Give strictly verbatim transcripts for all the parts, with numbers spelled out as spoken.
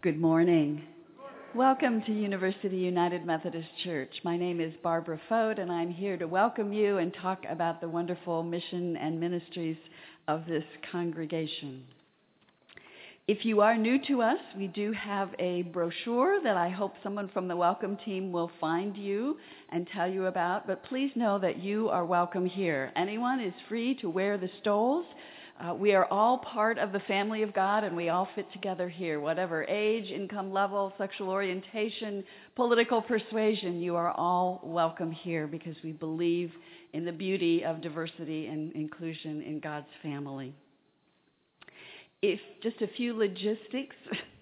Good morning. Welcome to University United Methodist Church. My name is Barbara Fote, and I'm here to welcome you and talk about the wonderful mission and ministries of this congregation. If you are new to us, we do have a brochure that I hope someone from the welcome team will find you and tell you about, but please know that you are welcome here. Anyone is free to wear the stoles. Uh, we are all part of the family of God, and we all fit together here. Whatever age, income level, sexual orientation, political persuasion, you are all welcome here because we believe in the beauty of diversity and inclusion in God's family. If just a few logistics,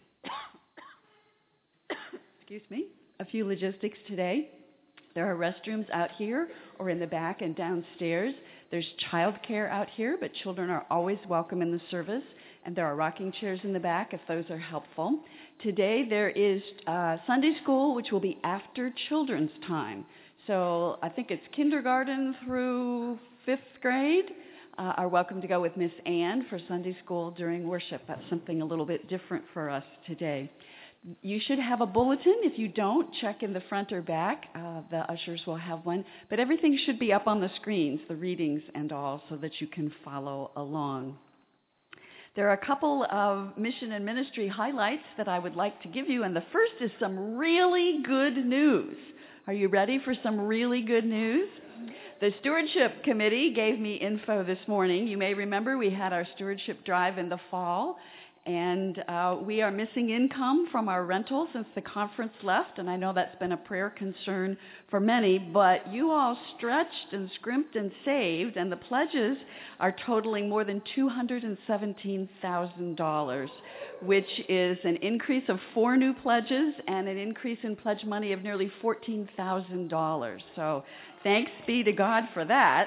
excuse me, a few logistics today. There are restrooms out here or in the back and downstairs. There's childcare out here, but children are always welcome in the service. And there are rocking chairs in the back if those are helpful. Today there is uh, Sunday school, which will be after children's time. So I think it's kindergarten through fifth grade uh, are welcome to go with Miss Ann for Sunday school during worship. That's something a little bit different for us today. You should have a bulletin. If you don't, check in the front or back. Uh, the ushers will have one. But everything should be up on the screens, the readings and all, so that you can follow along. There are a couple of mission and ministry highlights that I would like to give you, and the first is some really good news. Are you ready for some really good news? The Stewardship Committee gave me info this morning. You may remember we had our stewardship drive in the fall, and uh, we are missing income from our rental since the conference left, and I know that's been a prayer concern for many, but you all stretched and scrimped and saved, and the pledges are totaling more than two hundred seventeen thousand dollars, which is an increase of four new pledges and an increase in pledge money of nearly fourteen thousand dollars. So thanks be to God for that.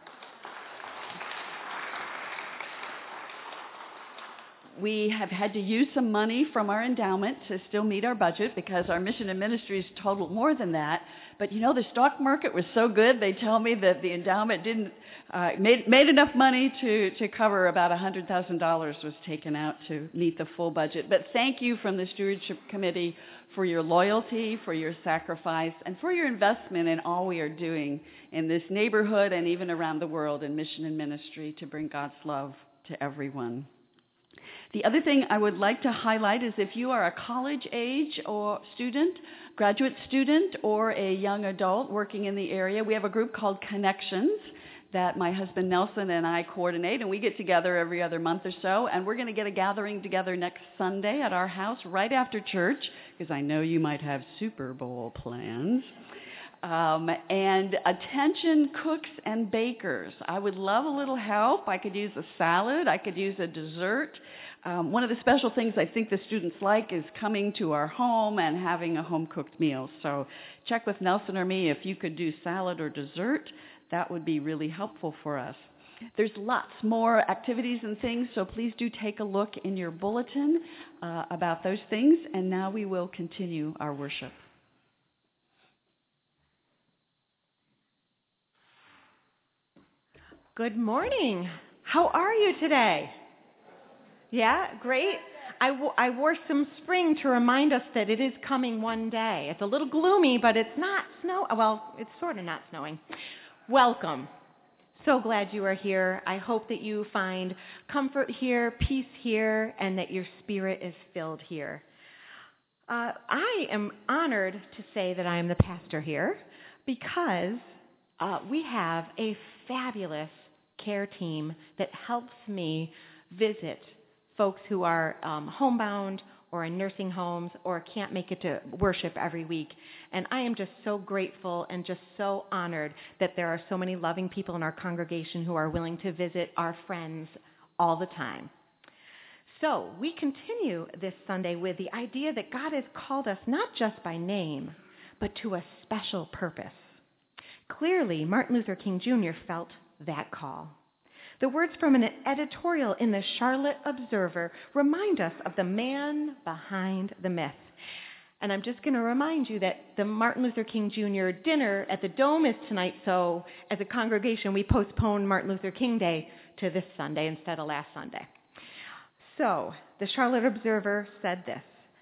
We have had to use some money from our endowment to still meet our budget because our mission and ministries total more than that. But you know, the stock market was so good, they tell me that the endowment didn't uh, made made enough money to to cover about one hundred thousand dollars was taken out to meet the full budget. But thank you from the Stewardship Committee for your loyalty, for your sacrifice, and for your investment in all we are doing in this neighborhood and even around the world in mission and ministry to bring God's love to everyone. The other thing I would like to highlight is if you are a college age or student, graduate student, or a young adult working in the area, we have a group called Connections that my husband Nelson and I coordinate, and we get together every other month or so, and we're going to get a gathering together next Sunday at our house right after church, because I know you might have Super Bowl plans. Um, and attention cooks and bakers. I would love a little help. I could use a salad. I could use a dessert. Um, one of the special things I think the students like is coming to our home and having a home-cooked meal. So check with Nelson or me if you could do salad or dessert. That would be really helpful for us. There's lots more activities and things, so please do take a look in your bulletin uh, about those things. And now we will continue our worship. Good morning. How are you today? Yeah, great. I, w- I wore some spring to remind us that it is coming one day. It's a little gloomy, but it's not snow. Well, it's sort of not snowing. Welcome. So glad you are here. I hope that you find comfort here, peace here, and that your spirit is filled here. Uh, I am honored to say that I am the pastor here because uh, we have a fabulous care team that helps me visit folks who are um, homebound or in nursing homes or can't make it to worship every week. And I am just so grateful and just so honored that there are so many loving people in our congregation who are willing to visit our friends all the time. So we continue this Sunday with the idea that God has called us not just by name, but to a special purpose. Clearly, Martin Luther King Junior felt that call. The words from an editorial in the Charlotte Observer remind us of the man behind the myth. And I'm just going to remind you that the Martin Luther King Junior dinner at the Dome is tonight, so as a congregation, we postponed Martin Luther King Day to this Sunday instead of last Sunday. So, the Charlotte Observer said this: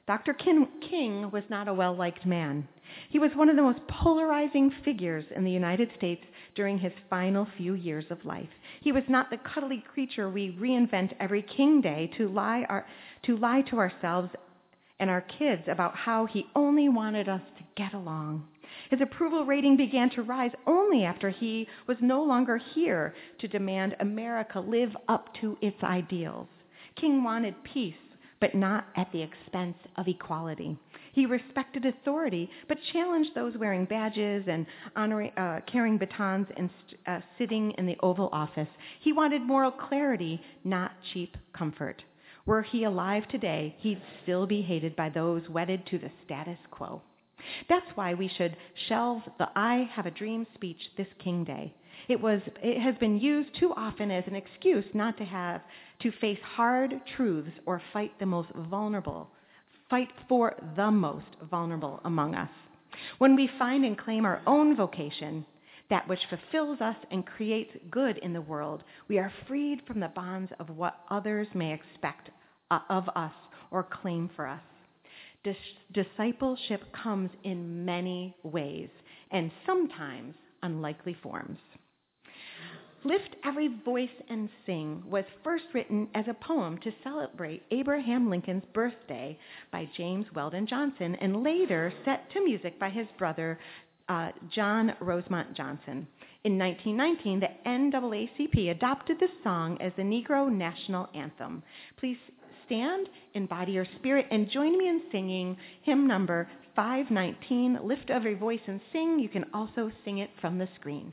Doctor King, King was not a well-liked man. He was one of the most polarizing figures in the United States during his final few years of life. He was not the cuddly creature we reinvent every King Day to lie, our, to lie to ourselves and our kids about how he only wanted us to get along. His approval rating began to rise only after he was no longer here to demand America live up to its ideals. King wanted peace, but not at the expense of equality. He respected authority, but challenged those wearing badges and honoring, uh, carrying batons and uh, sitting in the Oval Office. He wanted moral clarity, not cheap comfort. Were he alive today, he'd still be hated by those wedded to the status quo. That's why we should shelve the I Have a Dream speech this King Day. It was it has been used too often as an excuse not to have to face hard truths or fight the most vulnerable, fight for the most vulnerable among us. When we find and claim our own vocation, that which fulfills us and creates good in the world, we are freed from the bonds of what others may expect of us or claim for us. Dis- discipleship comes in many ways and sometimes unlikely forms. Lift Every Voice and Sing was first written as a poem to celebrate Abraham Lincoln's birthday by James Weldon Johnson and later set to music by his brother uh, John Rosemont Johnson. In nineteen nineteen, the N double A C P adopted the song as the Negro National Anthem. Please stand, embody your spirit, and join me in singing hymn number five nineteen, Lift Every Voice and Sing. You can also sing it from the screen.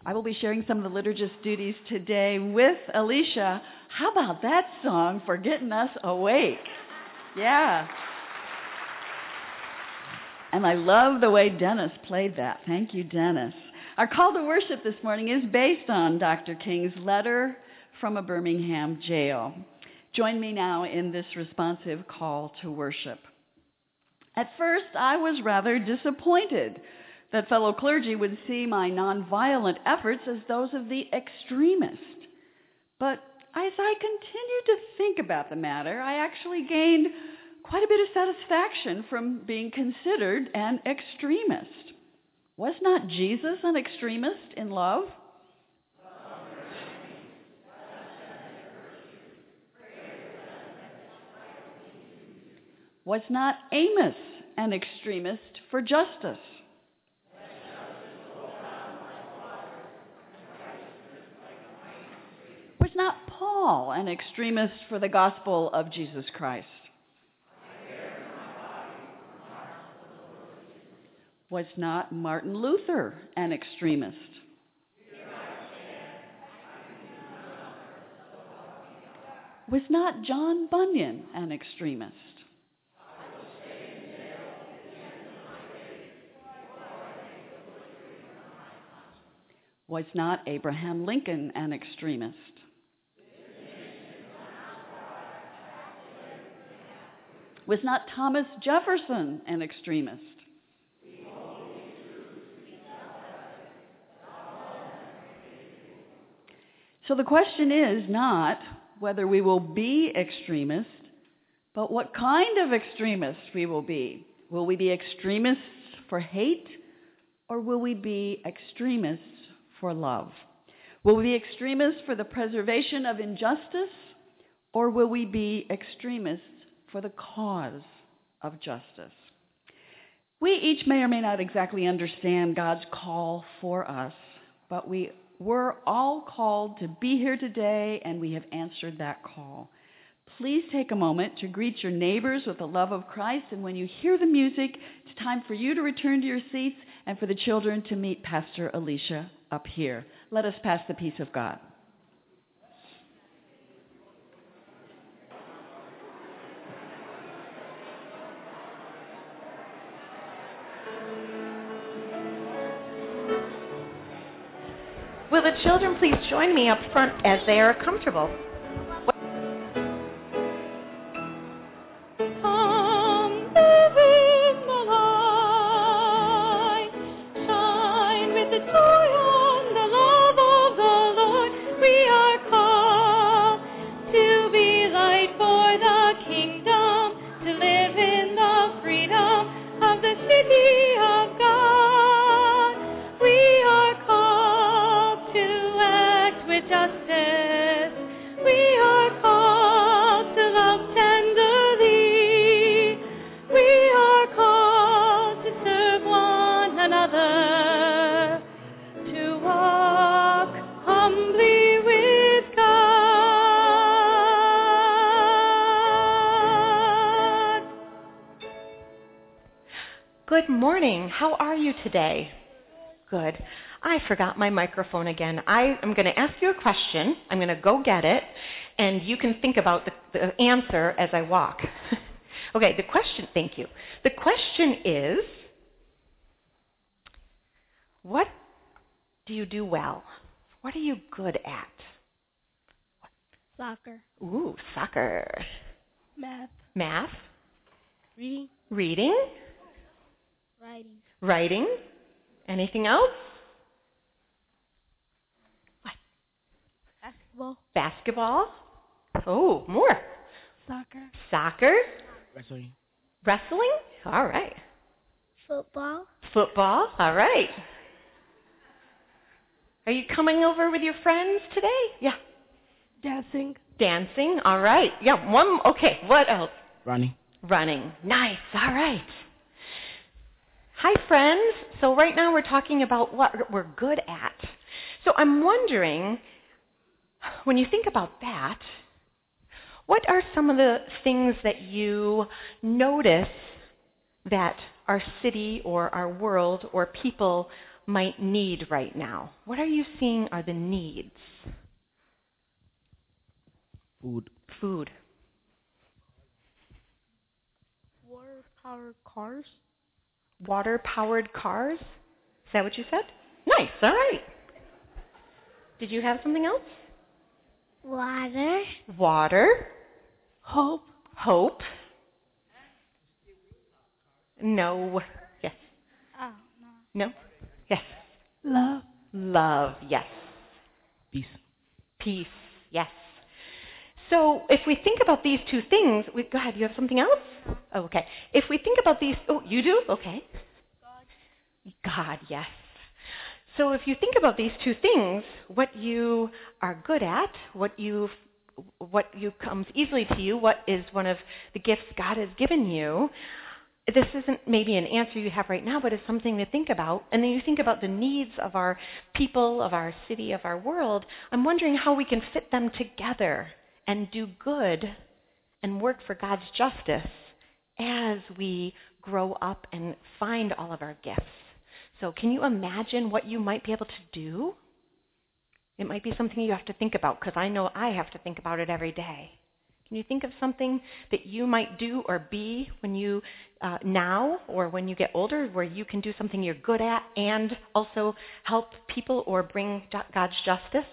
I will be sharing some of the liturgist duties today with Alicia. How about that song for getting us awake? Yeah. And I love the way Dennis played that. Thank you, Dennis. Our call to worship this morning is based on Doctor King's letter from a Birmingham jail. Join me now in this responsive call to worship. At first, I was rather disappointed that fellow clergy would see my nonviolent efforts as those of the extremist. But as I continued to think about the matter, I actually gained quite a bit of satisfaction from being considered an extremist. Was not Jesus an extremist in love? Was not Amos an extremist for justice? Was not Paul an extremist for the gospel of Jesus Christ? Was not Martin Luther an extremist? Was not John Bunyan an extremist? Was not Abraham Lincoln an extremist? Was not Thomas Jefferson an extremist? So the question is not whether we will be extremists, but what kind of extremists we will be. Will we be extremists for hate, or will we be extremists for love? Will we be extremists for the preservation of injustice, or will we be extremists for the cause of justice? We each may or may not exactly understand God's call for us, but we were all called to be here today, and we have answered that call. Please take a moment to greet your neighbors with the love of Christ, and when you hear the music, it's time for you to return to your seats and for the children to meet Pastor Alicia up here. Let us pass the peace of God. Will the children please join me up front as they are comfortable? Good morning. How are you today? Good. I forgot my microphone again. I am going to ask you a question. I'm going to go get it, and you can think about the, the answer as I walk. Okay, the question, thank you. The question is, what do you do well? What are you good at? Soccer. Ooh, soccer. Math. Math. Reading. Reading. Writing. Writing. Anything else? What? Basketball. Basketball. Oh, more. Soccer. Soccer. Wrestling. Wrestling. All right. Football. Football. All right. Are you coming over with your friends today? Yeah. Dancing. Dancing. All right. Yeah. One. Okay. What else? Running. Running. Nice. All right. Hi, friends. So right now we're talking about what we're good at. So I'm wondering, when you think about that, what are some of the things that you notice that our city or our world or people might need right now? What are you seeing are the needs? Food. Food. Water-powered cars. Water-powered cars? Is that what you said? Nice, all right. Did you have something else? Water. Water. Hope. Hope. No. Yes. Oh, no. No? Yes. Love. Love. Yes. Peace. Peace. Yes. So if we think about these two things, we, go ahead, you have something else? Oh, okay. If we think about these, oh, you do? Okay. God. God, yes. So if you think about these two things, what you are good at, what you what you comes easily to you, what is one of the gifts God has given you, this isn't maybe an answer you have right now, but it's something to think about. And then you think about the needs of our people, of our city, of our world. I'm wondering how we can fit them together and do good and work for God's justice as we grow up and find all of our gifts. So can you imagine what you might be able to do? It might be something you have to think about, because I know I have to think about it every day. Can you think of something that you might do or be when you uh, now or when you get older, where you can do something you're good at and also help people or bring God's justice?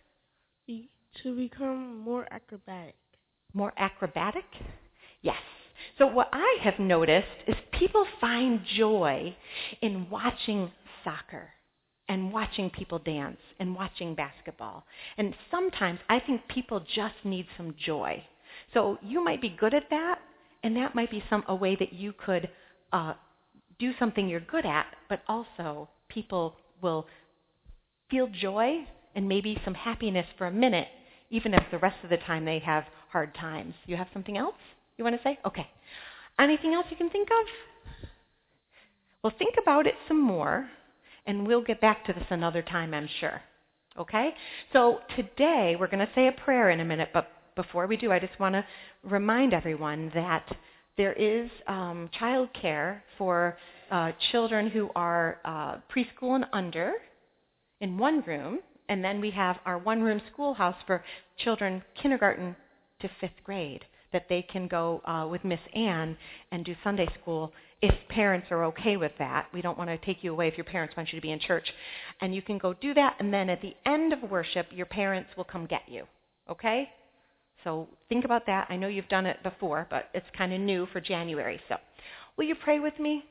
Be, to become more acrobatic. More acrobatic? Yes. So what I have noticed is people find joy in watching soccer and watching people dance and watching basketball. And sometimes I think people just need some joy. So you might be good at that, and that might be some a way that you could uh, do something you're good at, but also people will feel joy and maybe some happiness for a minute, even if the rest of the time they have hard times. You have something else you want to say? Okay. Anything else you can think of? Well, think about it some more, and we'll get back to this another time, I'm sure. Okay? So today we're going to say a prayer in a minute, but before we do, I just want to remind everyone that there is um, child care for uh, children who are uh, preschool and under in one room, and then we have our one-room schoolhouse for children kindergarten to fifth grade that they can go uh, with Miss Ann and do Sunday school if parents are okay with that. We don't want to take you away if your parents want you to be in church. And you can go do that, and then at the end of worship, your parents will come get you. Okay? So think about that. I know you've done it before, but it's kind of new for January. So will you pray with me?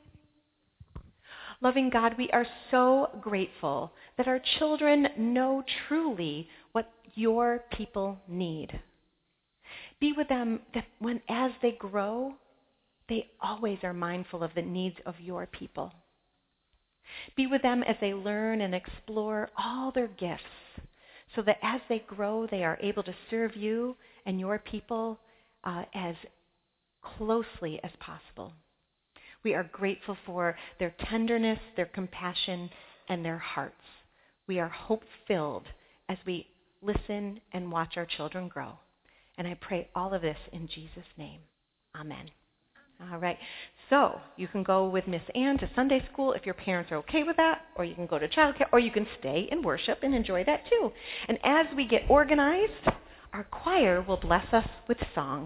Loving God, we are so grateful that our children know truly what your people need. Be with them that when, as they grow, they always are mindful of the needs of your people. Be with them as they learn and explore all their gifts, so that as they grow, they are able to serve you and your people uh, as closely as possible. We are grateful for their tenderness, their compassion, and their hearts. We are hope-filled as we listen and watch our children grow. And I pray all of this in Jesus' name. Amen. All right. So you can go with Miss Ann to Sunday school if your parents are okay with that, or you can go to childcare, or you can stay and worship and enjoy that too. And as we get organized, our choir will bless us with song.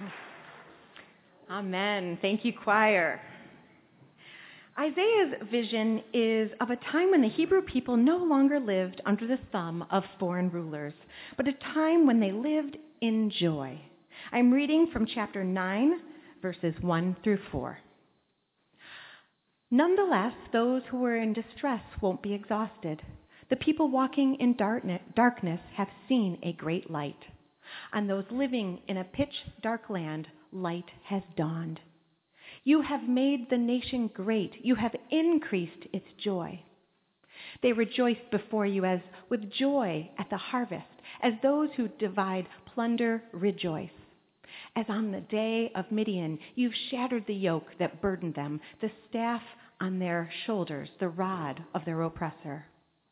Amen. Thank you, choir. Isaiah's vision is of a time when the Hebrew people no longer lived under the thumb of foreign rulers, but a time when they lived in joy. I'm reading from chapter nine, verses one through four. Nonetheless, those who were in distress won't be exhausted. The people walking in darkness have seen a great light. On those living in a pitch-dark land, light has dawned. You have made the nation great. You have increased its joy. They rejoice before you as with joy at the harvest, as those who divide plunder rejoice. As on the day of Midian, you've shattered the yoke that burdened them, the staff on their shoulders, the rod of their oppressor.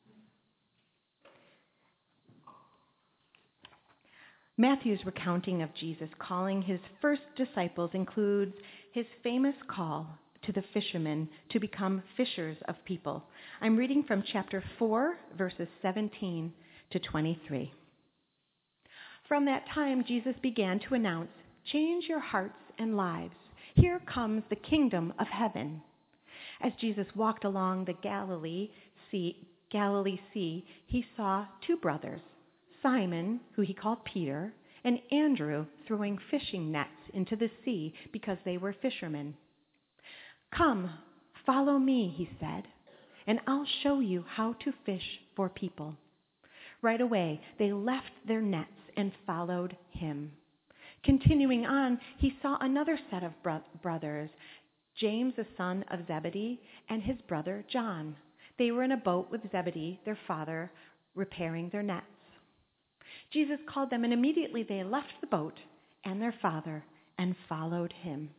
Matthew's recounting of Jesus calling his first disciples includes his famous call to the fishermen to become fishers of people. I'm reading from chapter four, verses seventeen to twenty-three. From that time, Jesus began to announce, "Change your hearts and lives. Here comes the kingdom of heaven." As Jesus walked along the Galilee Sea, Galilee Sea, he saw two brothers, Simon, who he called Peter, and Andrew throwing fishing nets into the sea because they were fishermen. "Come, follow me," he said, "and I'll show you how to fish for people." Right away, they left their nets and followed him. Continuing on, he saw another set of bro- brothers, James, the son of Zebedee, and his brother John. They were in a boat with Zebedee, their father, repairing their nets. Jesus called them, and immediately they left the boat and their father and followed him.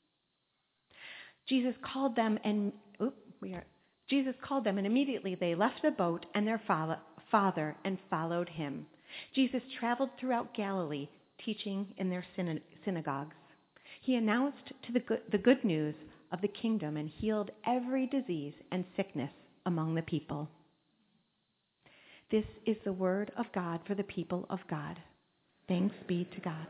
Jesus called them, and oops, we are. Jesus called them, and immediately they left the boat and their father and followed him. Jesus traveled throughout Galilee, teaching in their synagogues. He announced to the good, the good news of the kingdom and healed every disease and sickness among the people. This is the word of God for the people of God. Thanks be to God.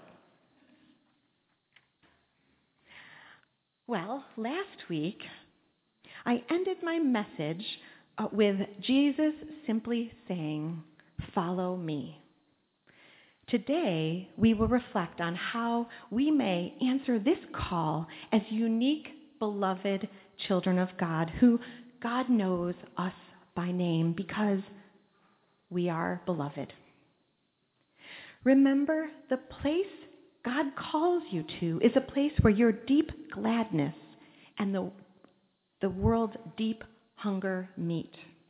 Well, last week, I ended my message uh, with Jesus simply saying, "Follow me." Today, we will reflect on how we may answer this call as unique, beloved children of God, who God knows us by name because we are beloved. Remember, the place God calls you to is a place where your deep gladness and the, the world's deep hunger meet.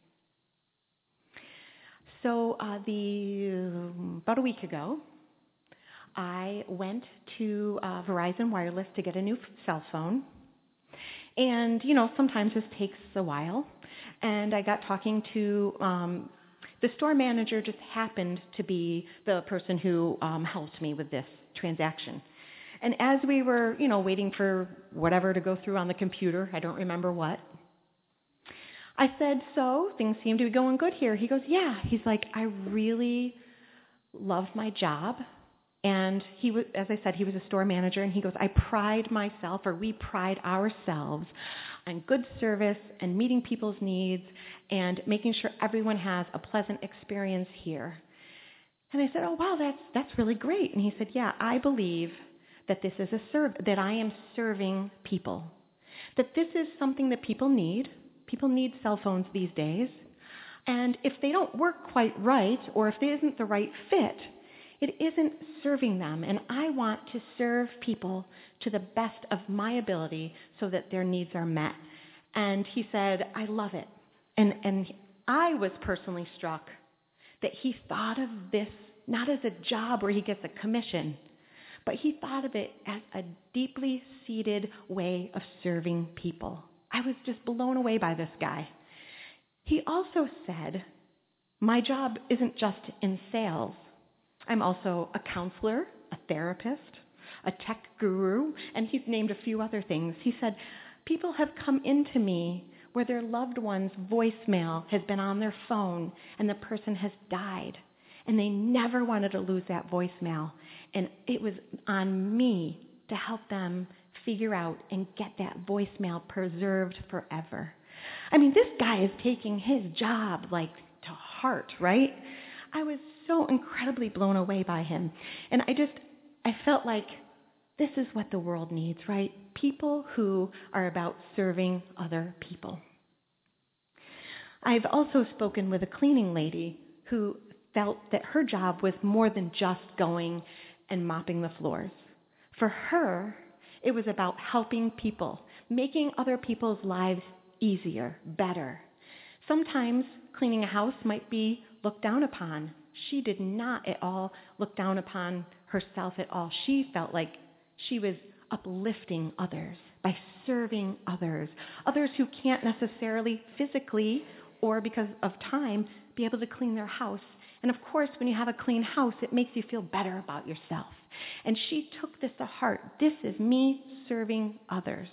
So uh, the about a week ago, I went to uh, Verizon Wireless to get a new cell phone. And, you know, sometimes this takes a while. And I got talking to um, the store manager, just happened to be the person who um, helped me with this transaction. And as we were, you know, waiting for whatever to go through on the computer, I don't remember what, I said, "So, things seem to be going good here." He goes, "Yeah." He's like, "I really love my job." And he was, as I said, he was a store manager, and he goes, "I pride myself, or we pride ourselves on good service and meeting people's needs and making sure everyone has a pleasant experience here." And I said, "Oh, wow, that's that's really great." And he said, "Yeah, I believe that this is a serv- that I am serving people, that this is something that people need. People need cell phones these days. And if they don't work quite right, or if there isn't the right fit, it isn't serving them. And I want to serve people to the best of my ability so that their needs are met." And he said, "I love it." And and I was personally struck that he thought of this not as a job where he gets a commission, but he thought of it as a deeply seated way of serving people. I was just blown away by this guy. He also said, "My job isn't just in sales. I'm also a counselor, a therapist, a tech guru," and he's named a few other things. He said, "People have come into me where their loved one's voicemail has been on their phone and the person has died. And they never wanted to lose that voicemail. And it was on me to help them figure out and get that voicemail preserved forever. I mean, this guy is taking his job like to heart, right? I was so incredibly blown away by him. And I just, I felt like this is what the world needs, right? People who are about serving other people. I've also spoken with a cleaning lady who felt that her job was more than just going and mopping the floors. For her, it was about helping people, making other people's lives easier, better. Sometimes cleaning a house might be looked down upon. She did not at all look down upon herself at all. She felt like she was uplifting others by serving others, others who can't necessarily physically or because of time be able to clean their house. And of course, when you have a clean house, it makes you feel better about yourself. And she took this to heart. This is me serving others.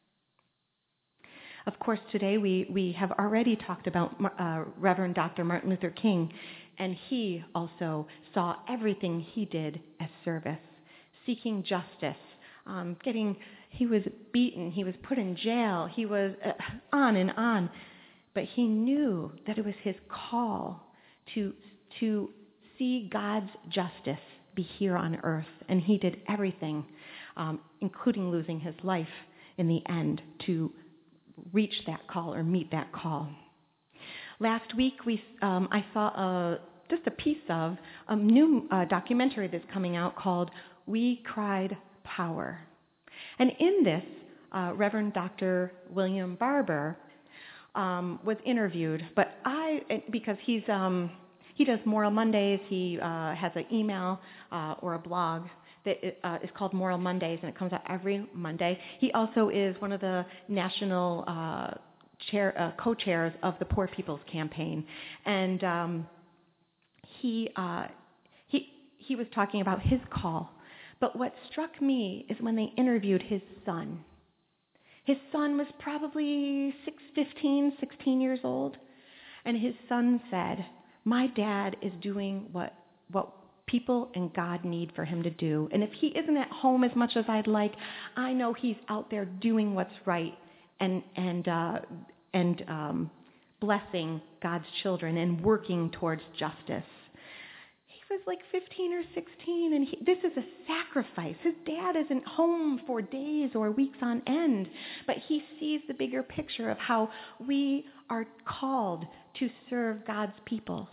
Of course, today we, we have already talked about uh, Reverend Doctor Martin Luther King, and he also saw everything he did as service, seeking justice, um, getting, he was beaten, he was put in jail, he was uh, on and on. But he knew that it was his call to, to see God's justice be here on earth, and he did everything, um, including losing his life in the end, to reach that call or meet that call. Last week, we um, I saw a, just a piece of a new uh, documentary that's coming out called We Cried Power. And in this, uh, Reverend Doctor William Barber um, was interviewed, but I, because he's, um, he does Moral Mondays, he uh, has an email uh, or a blog that uh, is called Moral Mondays, and it comes out every Monday. He also is one of the national uh, chair, uh, co-chairs of the Poor People's Campaign, and um, he uh, he he was talking about his call. But what struck me is when they interviewed his son. His son was probably six, fifteen, sixteen years old, and his son said, "My dad is doing what what." people and God need for him to do. And if he isn't at home as much as I'd like, I know he's out there doing what's right and and uh, and um, blessing God's children and working towards justice." He was like fifteen or sixteen, and he, this is a sacrifice. His dad isn't home for days or weeks on end, but he sees the bigger picture of how we are called to serve God's people.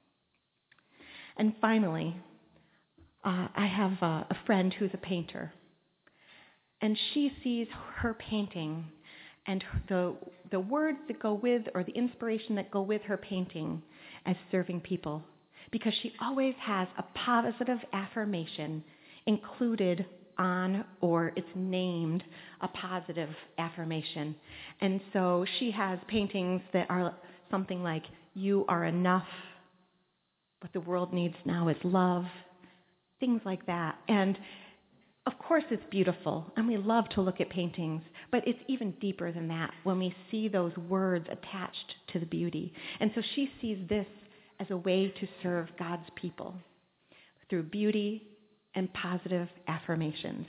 And finally, uh, I have uh, a friend who's a painter, and she sees her painting and the the words that go with, or the inspiration that go with her painting, as serving people, because she always has a positive affirmation included on, or it's named a positive affirmation. And so she has paintings that are something like, "You are enough. What the world needs now is love," things like that. And of course it's beautiful, and we love to look at paintings, but it's even deeper than that when we see those words attached to the beauty. And so she sees this as a way to serve God's people through beauty and positive affirmations.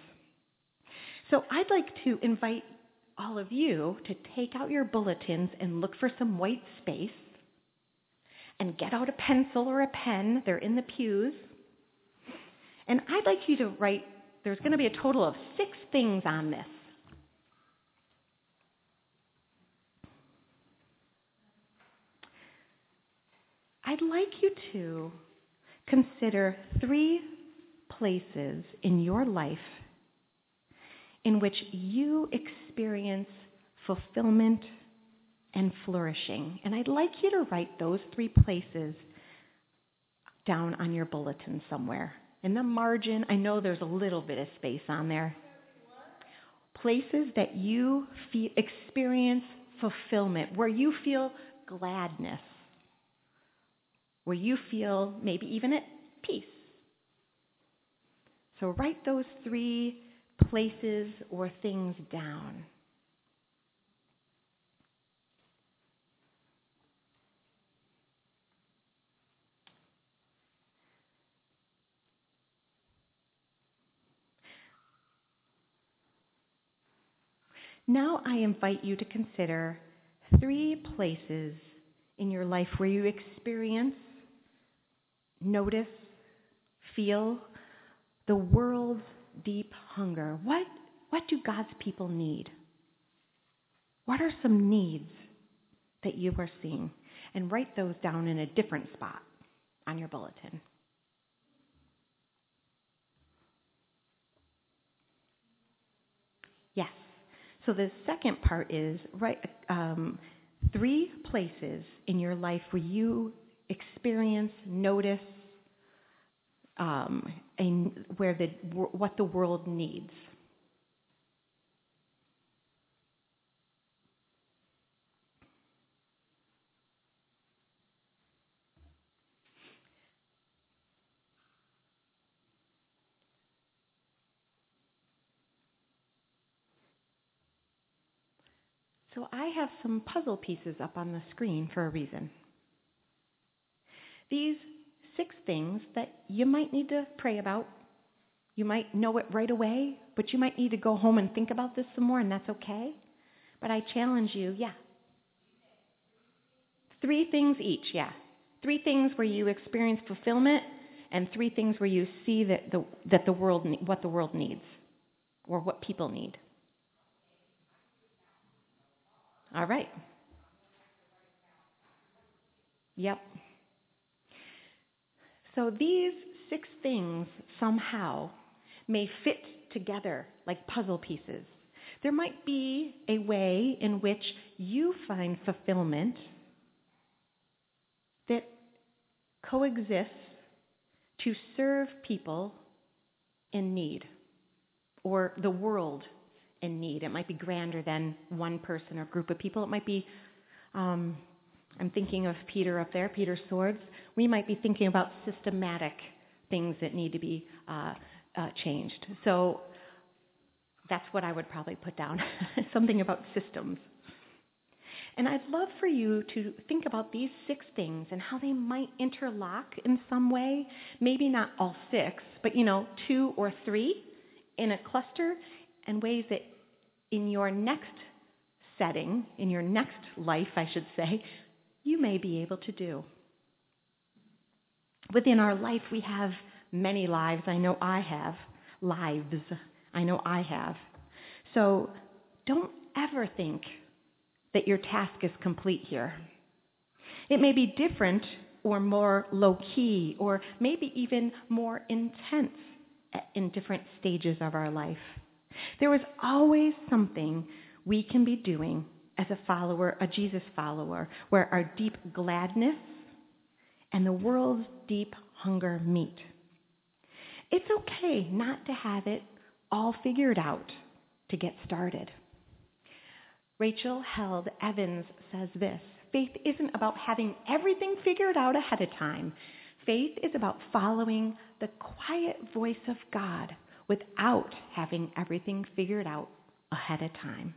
So I'd like to invite all of you to take out your bulletins and look for some white space, and get out a pencil or a pen. They're in the pews. And I'd like you to write, there's going to be a total of six things on this. I'd like you to consider three places in your life in which you experience fulfillment and flourishing. And I'd like you to write those three places down on your bulletin somewhere. In the margin, I know there's a little bit of space on there. Places that you feel, experience fulfillment, where you feel gladness, where you feel maybe even at peace. So write those three places or things down. Now I invite you to consider three places in your life where you experience, notice, feel the world's deep hunger. What, what do God's people need? What are some needs that you are seeing? And write those down in a different spot on your bulletin. Yes. So the second part is write um, three places in your life where you experience, notice, um, and where the what the world needs. So I have some puzzle pieces up on the screen for a reason. These six things that you might need to pray about. You might know it right away, but you might need to go home and think about this some more, and that's okay. But I challenge you, yeah. Three things each, yeah. Three things where you experience fulfillment, and three things where you see that the that the world what the world needs, or what people need. All right. Yep. So these six things somehow may fit together like puzzle pieces. There might be a way in which you find fulfillment that coexists to serve people in need, or the world in need. It might be grander than one person or group of people. It might be, um, I'm thinking of Peter up there, Peter Swords. We might be thinking about systematic things that need to be uh, uh, changed. So that's what I would probably put down, something about systems. And I'd love for you to think about these six things and how they might interlock in some way. Maybe not all six, but, you know, two or three in a cluster, and ways that in your next setting, in your next life, I should say, you may be able to do. Within our life, we have many lives. I know I have. Lives. I know I have. So don't ever think that your task is complete here. It may be different or more low-key, or maybe even more intense in different stages of our life. There is always something we can be doing as a follower, a Jesus follower, where our deep gladness and the world's deep hunger meet. It's okay not to have it all figured out to get started. Rachel Held Evans says this: faith isn't about having everything figured out ahead of time. Faith is about following the quiet voice of God without having everything figured out ahead of time.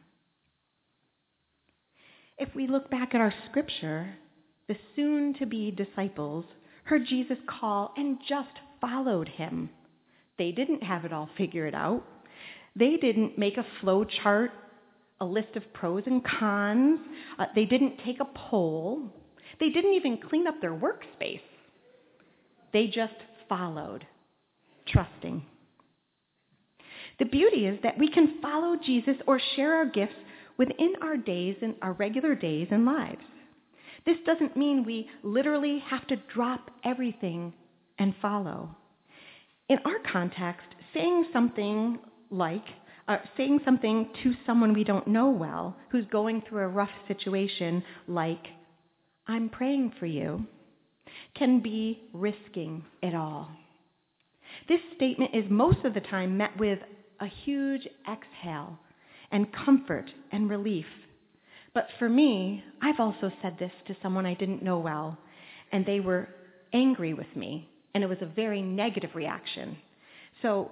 If we look back at our scripture, the soon-to-be disciples heard Jesus call and just followed him. They didn't have it all figured out. They didn't make a flow chart, a list of pros and cons. Uh, they didn't take a poll. They didn't even clean up their workspace. They just followed, trusting. The beauty is that we can follow Jesus or share our gifts within our days and our regular days and lives. This doesn't mean we literally have to drop everything and follow. In our context, saying something like, uh, saying something to someone we don't know well, who's going through a rough situation, like, I'm praying for you, can be risking it all. This statement is most of the time met with a huge exhale and comfort and relief. But for me, I've also said this to someone I didn't know well, and they were angry with me, and it was a very negative reaction. So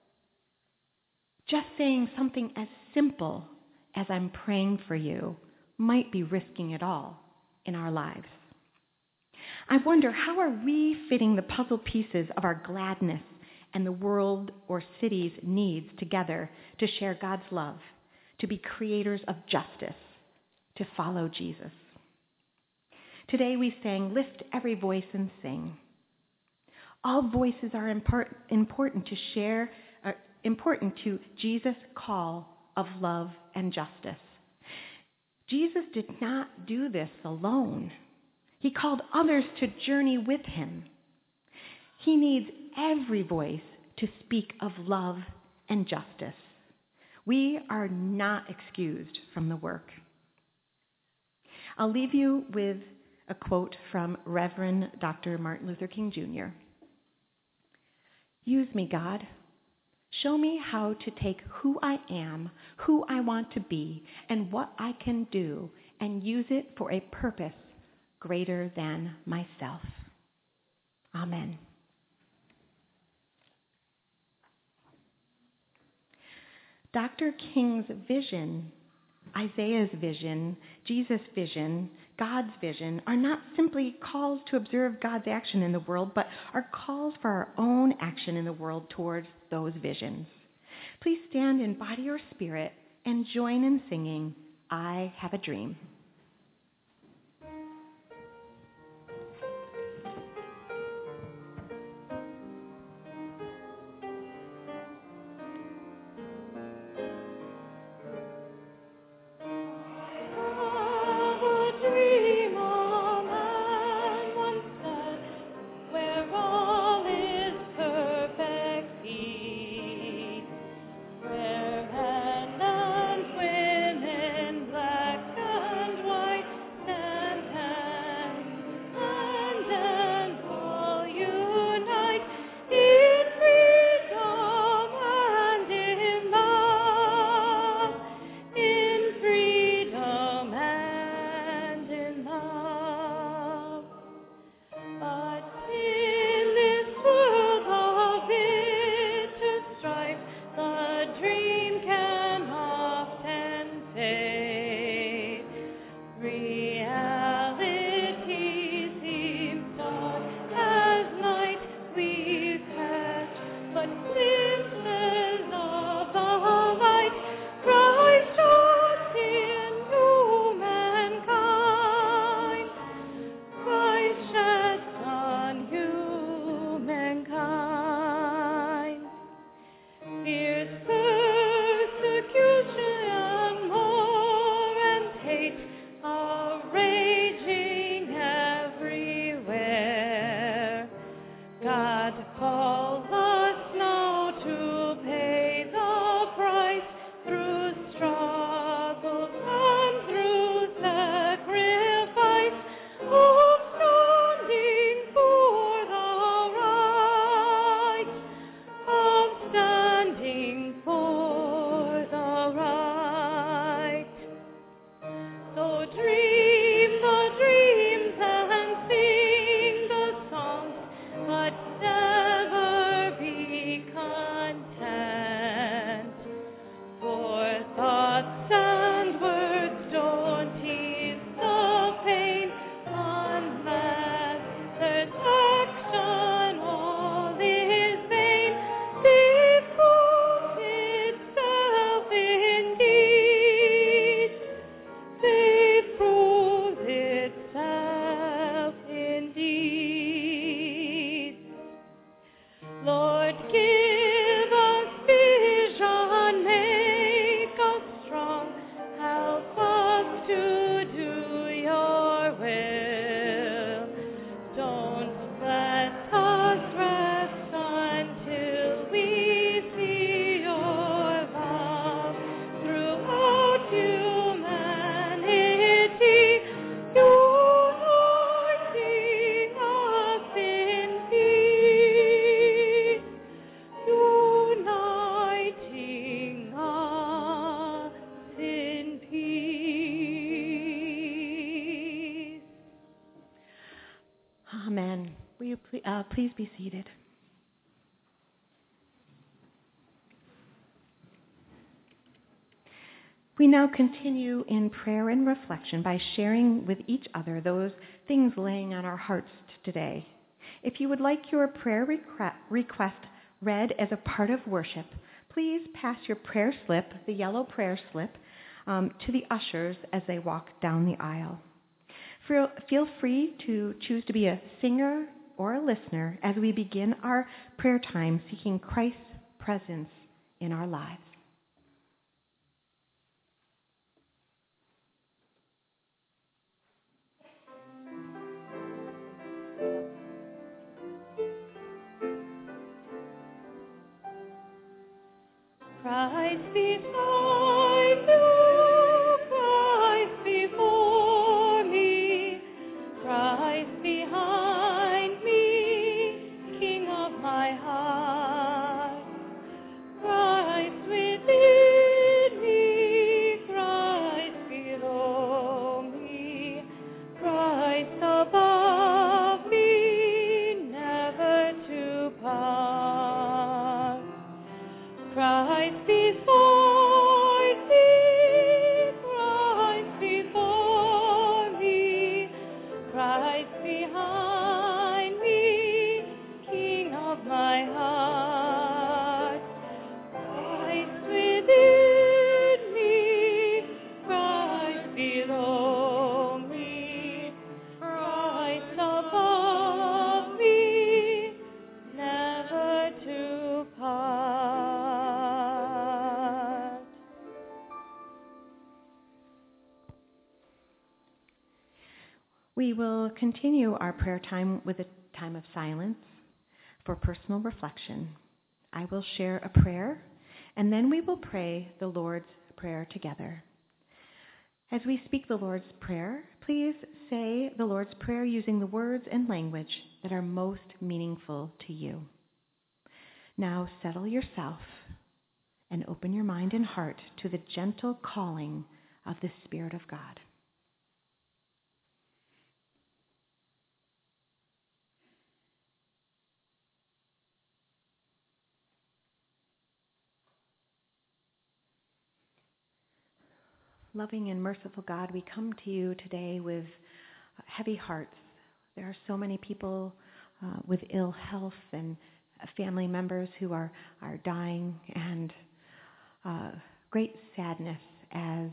just saying something as simple as I'm praying for you might be risking it all in our lives. I wonder, how are we fitting the puzzle pieces of our gladness and the world or city's needs together to share God's love, to be creators of justice, to follow Jesus. Today we sang, "Lift every voice and sing." All voices are import- important to share, uh, important to Jesus' call of love and justice. Jesus did not do this alone. He called others to journey with him. He needs every voice to speak of love and justice. We are not excused from the work. I'll leave you with a quote from Reverend Doctor Martin Luther King Junior "Use me, God. Show me how to take who I am, who I want to be, and what I can do, and use it for a purpose greater than myself." Amen. Doctor King's vision, Isaiah's vision, Jesus' vision, God's vision are not simply calls to observe God's action in the world, but are calls for our own action in the world towards those visions. Please stand in body or spirit and join in singing, "I Have a Dream." Uh, please be seated. We now continue in prayer and reflection by sharing with each other those things laying on our hearts today. If you would like your prayer request read as a part of worship, please pass your prayer slip, the yellow prayer slip, um, to the ushers as they walk down the aisle. Feel, feel free to choose to be a singer or a listener as we begin our prayer time seeking Christ's presence in our lives. Christ beside you, Christ before me, Christ behind me, King of my heart. Christ within me, Christ below me, Christ above me, never to part. Christ beside me, Christ before me, Christ behind me, King of my heart. Christ within me, Christ below me, Christ above me, never to part. We will continue our prayer time with a time of silence for personal reflection. I will share a prayer, and then we will pray the Lord's Prayer together. As we speak the Lord's Prayer, please say the Lord's Prayer using the words and language that are most meaningful to you. Now settle yourself and open your mind and heart to the gentle calling of the Spirit of God. Loving and merciful God, we come to you today with heavy hearts. There are so many people uh, with ill health and family members who are, are dying, and uh, great sadness as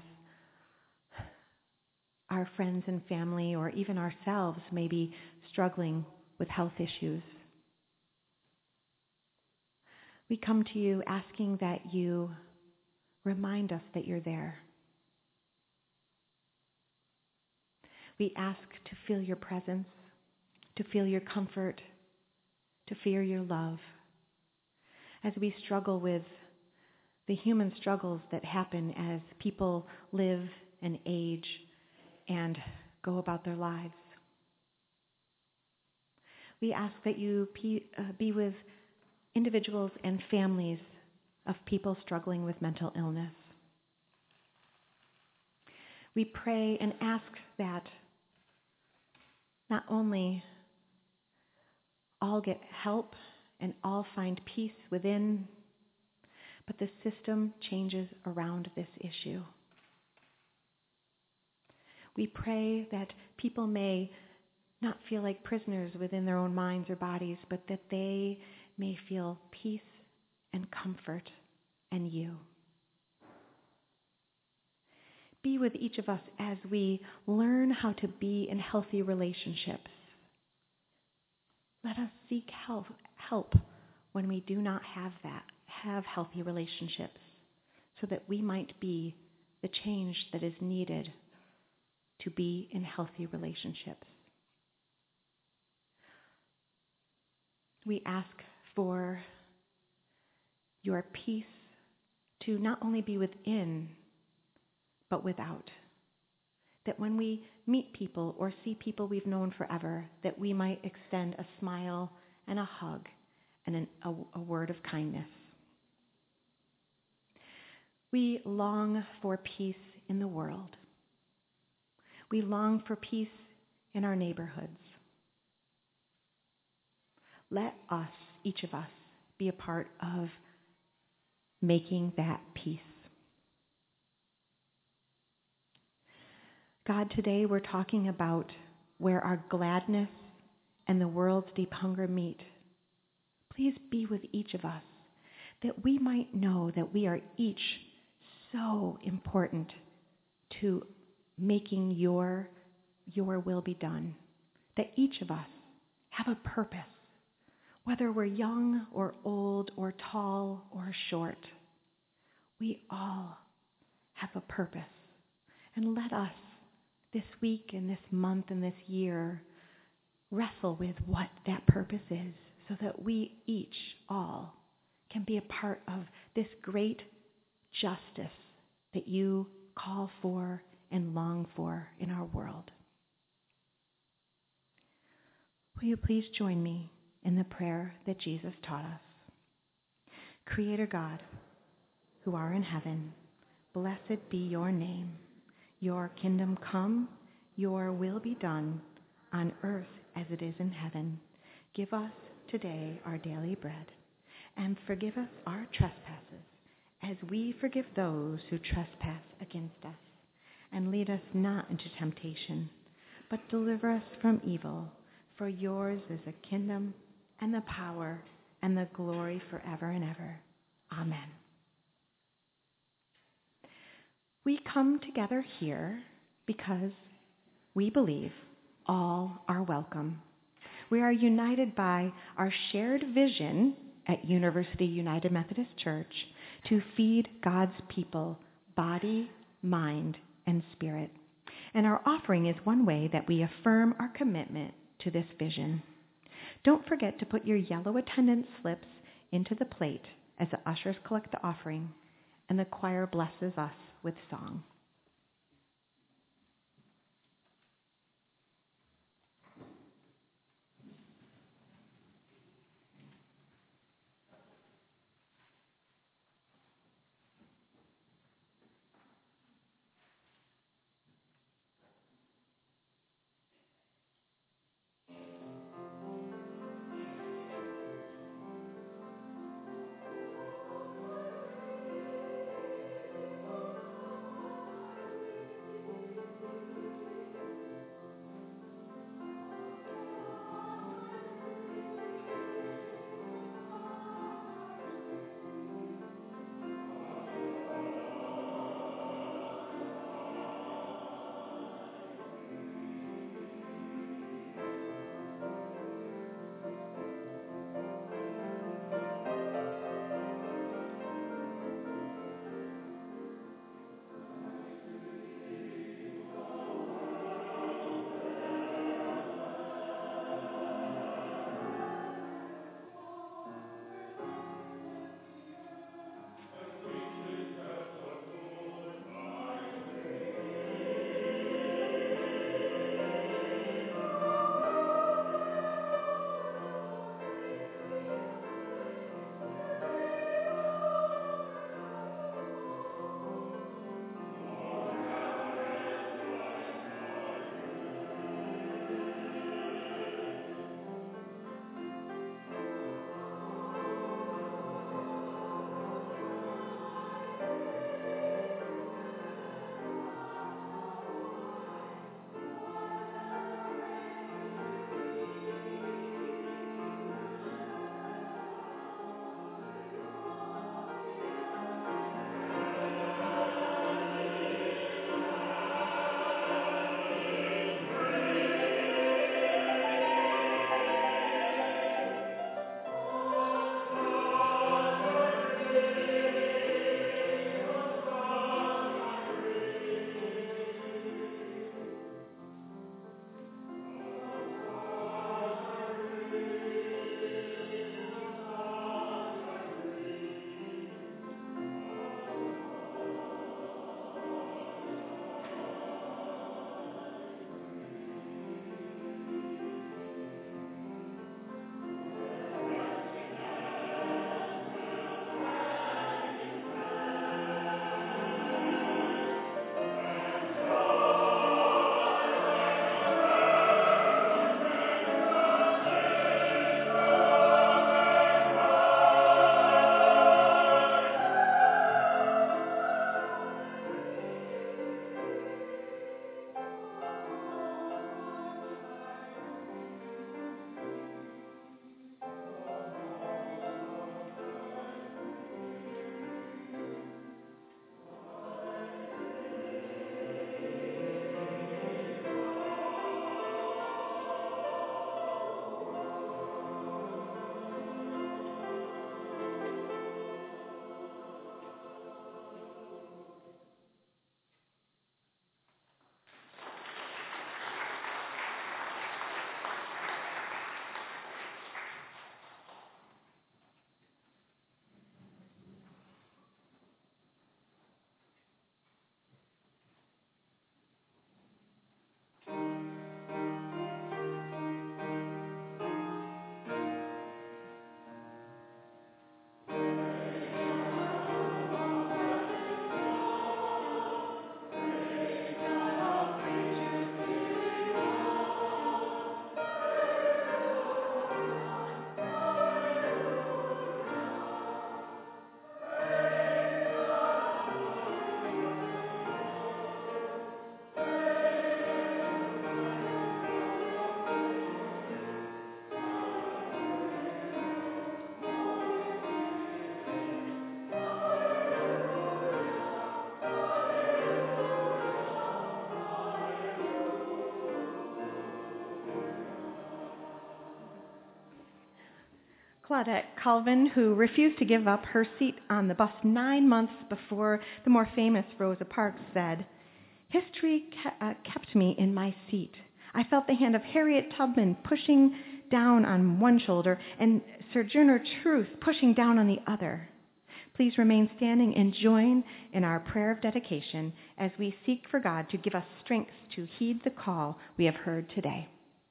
our friends and family, or even ourselves, may be struggling with health issues. We come to you asking that you remind us that you're there. We ask to feel your presence, to feel your comfort, to feel your love. As we struggle with the human struggles that happen as people live and age and go about their lives. We ask that you be with individuals and families of people struggling with mental illness. We pray and ask that not only all get help and all find peace within, but the system changes around this issue. We pray that people may not feel like prisoners within their own minds or bodies, but that they may feel peace and comfort and you. Be with each of us as we learn how to be in healthy relationships. Let us seek help, help when we do not have that, have healthy relationships, so that we might be the change that is needed to be in healthy relationships. We ask for your peace to not only be within, but without. That when we meet people or see people we've known forever, that we might extend a smile and a hug and an, a, a word of kindness. We long for peace in the world. We long for peace in our neighborhoods. Let us, each of us, be a part of making that peace. God, today we're talking about where our gladness and the world's deep hunger meet. Please be with each of us, that we might know that we are each so important to making your, your will be done, that each of us have a purpose, whether we're young or old or tall or short. We all have a purpose. And let us, this week and this month and this year, wrestle with what that purpose is so that we each, all, can be a part of this great justice that you call for and long for in our world. Will you please join me in the prayer that Jesus taught us? Creator God, who are in heaven, blessed be your name. Your kingdom come, your will be done, on earth as it is in heaven. Give us today our daily bread, and forgive us our trespasses, as we forgive those who trespass against us. And lead us not into temptation, but deliver us from evil. For yours is the kingdom, and the power, and the glory forever and ever. Amen. We come together here because we believe all are welcome. We are united by our shared vision at University United Methodist Church to feed God's people, body, mind, and spirit. And our offering is one way that we affirm our commitment to this vision. Don't forget to put your yellow attendance slips into the plate as the ushers collect the offering and the choir blesses us with song. Claudette Colvin, who refused to give up her seat on the bus nine months before the more famous Rosa Parks, said, "History ke- uh, kept me in my seat. I felt the hand of Harriet Tubman pushing down on one shoulder and Sojourner Truth pushing down on the other." Please remain standing and join in our prayer of dedication as we seek for God to give us strength to heed the call we have heard today.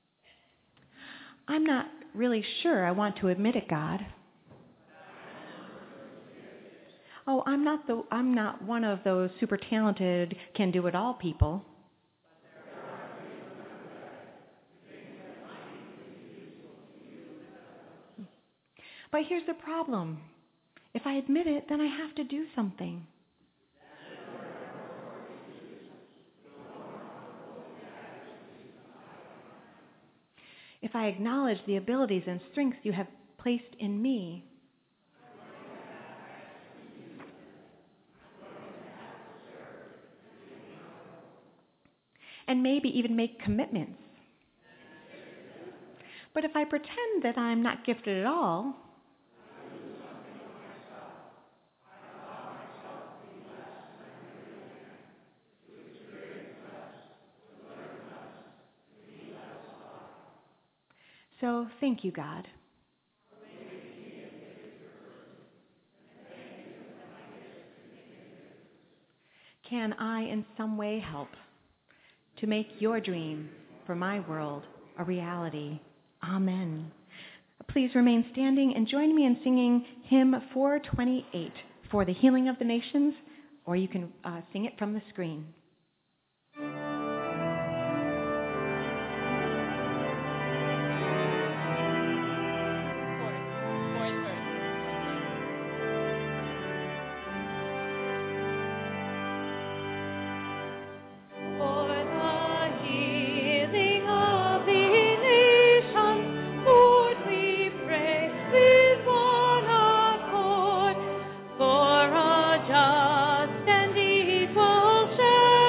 I'm not really sure I want to admit it, God. Oh, I'm not the I'm not one of those super talented, can do it all people. But here's the problem. If I admit it, then I have to do something. If I acknowledge the abilities and strengths you have placed in me, and maybe even make commitments. But if I pretend that I'm not gifted at all, so thank you, God. Can I in some way help to make your dream for my world a reality? Amen. Please remain standing and join me in singing hymn four twenty-eight, For the Healing of the Nations, or you can uh, sing it from the screen. For a just and equal share.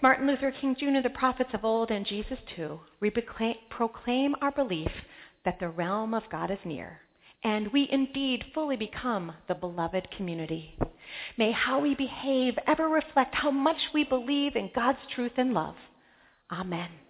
Martin Luther King Junior, the prophets of old, and Jesus too, we proclaim, proclaim our belief that the realm of God is near, and we indeed fully become the beloved community. May how we behave ever reflect how much we believe in God's truth and love. Amen.